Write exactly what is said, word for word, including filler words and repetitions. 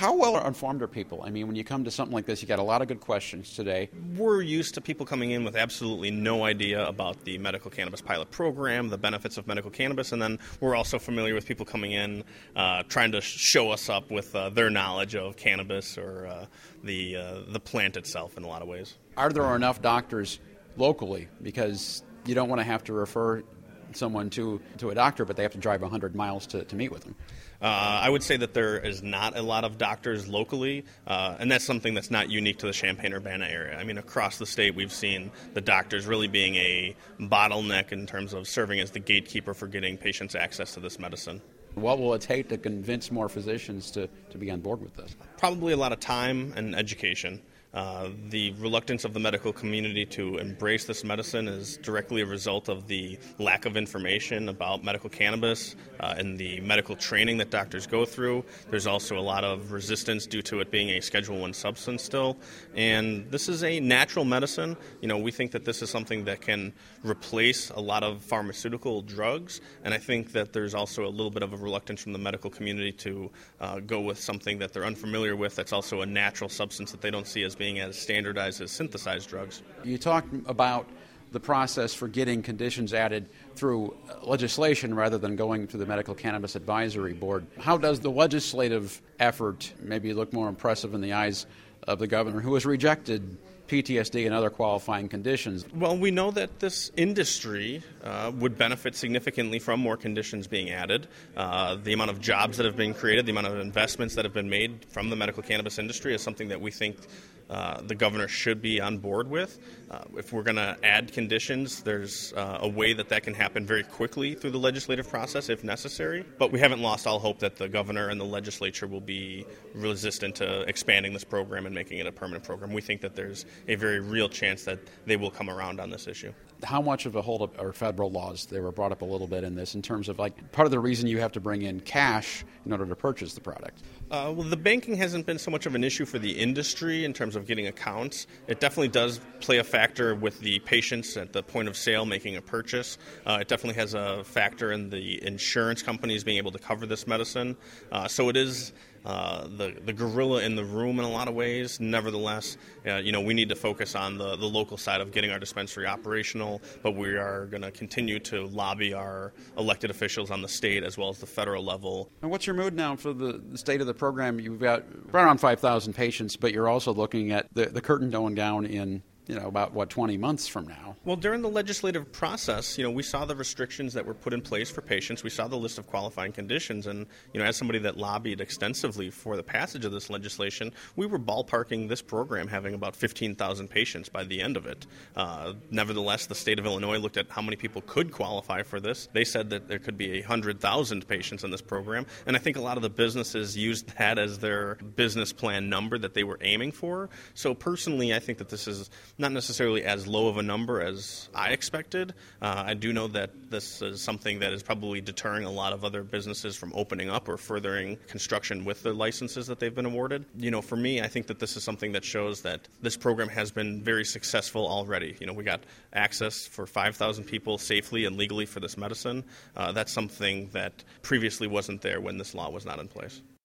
How well informed are people? I mean, when you come to something like this, you got a lot of good questions today. We're used to people coming in with absolutely no idea about the medical cannabis pilot program, the benefits of medical cannabis, and then we're also familiar with people coming in uh, trying to show us up with uh, their knowledge of cannabis or uh, the uh, the plant itself in a lot of ways. Are there enough doctors locally? Because you don't want to have to refer someone to, to a doctor, but they have to drive one hundred miles to, to meet with them. Uh, I would say that there is not a lot of doctors locally, uh, and that's something that's not unique to the Champaign-Urbana area. I mean, across the state, we've seen the doctors really being a bottleneck in terms of serving as the gatekeeper for getting patients access to this medicine. What will it take to convince more physicians to, to be on board with this? Probably a lot of time and education. Uh, the reluctance of the medical community to embrace this medicine is directly a result of the lack of information about medical cannabis uh, and the medical training that doctors go through. There's also a lot of resistance due to it being a Schedule One substance still. And this is a natural medicine. You know, we think that this is something that can replace a lot of pharmaceutical drugs. And I think that there's also a little bit of a reluctance from the medical community to uh, go with something that they're unfamiliar with that's also a natural substance that they don't see as being as standardized as synthesized drugs. You talked about the process for getting conditions added through legislation rather than going to the Medical Cannabis Advisory Board. How does the legislative effort maybe look more impressive in the eyes of the governor, who has rejected P T S D and other qualifying conditions? Well, we know that this industry uh, would benefit significantly from more conditions being added. Uh, the amount of jobs that have been created, the amount of investments that have been made from the medical cannabis industry is something that we think Uh, the governor should be on board with. Uh, if we're going to add conditions, there's uh, a way that that can happen very quickly through the legislative process if necessary. But we haven't lost all hope that the governor and the legislature will be resistant to expanding this program and making it a permanent program. We think that there's a very real chance that they will come around on this issue. How much of a holdup are federal laws? They were brought up a little bit in this in terms of, like, part of the reason you have to bring in cash in order to purchase the product. Uh, well, the banking hasn't been so much of an issue for the industry in terms of getting accounts. It definitely does play a factor with the patients at the point of sale making a purchase. Uh, it definitely has a factor in the insurance companies being able to cover this medicine. Uh, so it is uh, the the gorilla in the room in a lot of ways. Nevertheless, uh, you know, we need to focus on the, the local side of getting our dispensary operational, but we are going to continue to lobby our elected officials on the state as well as the federal level. And what's your mood now for the, the state of the program? You've got around five thousand patients, but you're also looking at the, the curtain going down in, you know, about, what, twenty months from now. Well, during the legislative process, you know, we saw the restrictions that were put in place for patients. We saw the list of qualifying conditions. And, you know, as somebody that lobbied extensively for the passage of this legislation, we were ballparking this program having about fifteen thousand patients by the end of it. Uh, nevertheless, the state of Illinois looked at how many people could qualify for this. They said that there could be one hundred thousand patients in this program. And I think a lot of the businesses used that as their business plan number that they were aiming for. So personally, I think that this is not necessarily as low of a number as I expected. Uh, I do know that this is something that is probably deterring a lot of other businesses from opening up or furthering construction with the licenses that they've been awarded. You know, for me, I think that this is something that shows that this program has been very successful already. You know, we got access for five thousand people safely and legally for this medicine. Uh, that's something that previously wasn't there when this law was not in place.